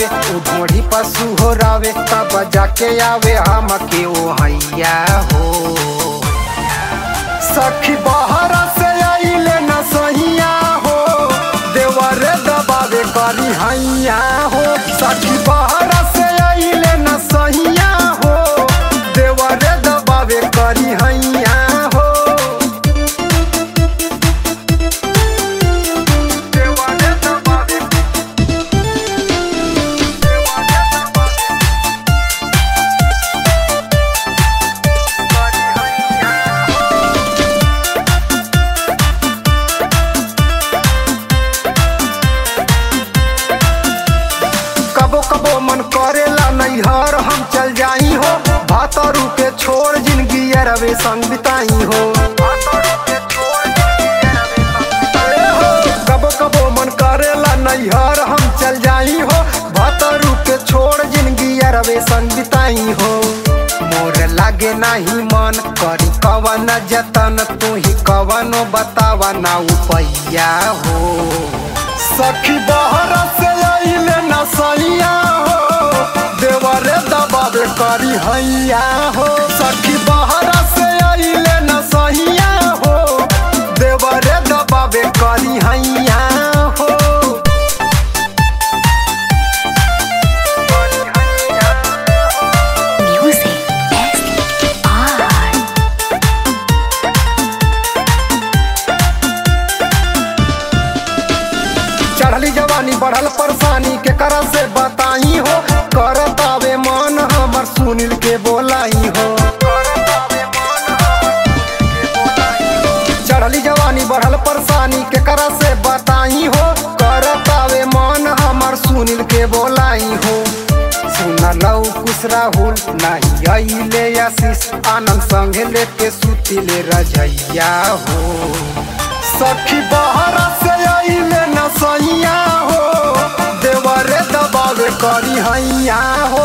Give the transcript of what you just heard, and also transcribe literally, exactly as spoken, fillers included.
उ ढोढ़ी पशु हो रावे तब जाके आवे हम के ओ हैया हो। सखी बाहर से आइले न सहिया हो देवर दबावे करी हैया हो। सखी बाहर से आइले न सहिया हो देवर दबावे करी हैया हो। कबो कबो मन करेला नैहर हम चल जाई हो भातरू के छोड़ जिंदगी रवे संग बिताई हो। कबो कबो मन करेला नैहर हम चल जाई हो भातरू के छोड़ जिंदगी रवे संग बिताई हो। मोर लागे नाही मन करी कवन जतन तू ही कवनो बतावा ना उपैया हो। सखी बाहर से आइले न सैया हो देवरे दबावे करी हैया हो। सखी बाहर से आइले न सैया हो देवरे दबावे करी हैया हो। चढ़ली जवानी बढ़ल परेशानी के करा से बताई हो करतावे मन हमर सुनील के बोलाई हो। चढ़ली जवानी बढ़ल परेशानी के करा से बताई हो करतावे मन हमर सुनील के बोलाई हो। सुनलौ कुछ राहुल नहीं आइले आशीष आनंद संगे लेके सुतिले रजैया हो। सखी बाहर से आइले न सैया हो देवरे दबावे करी हैया हो।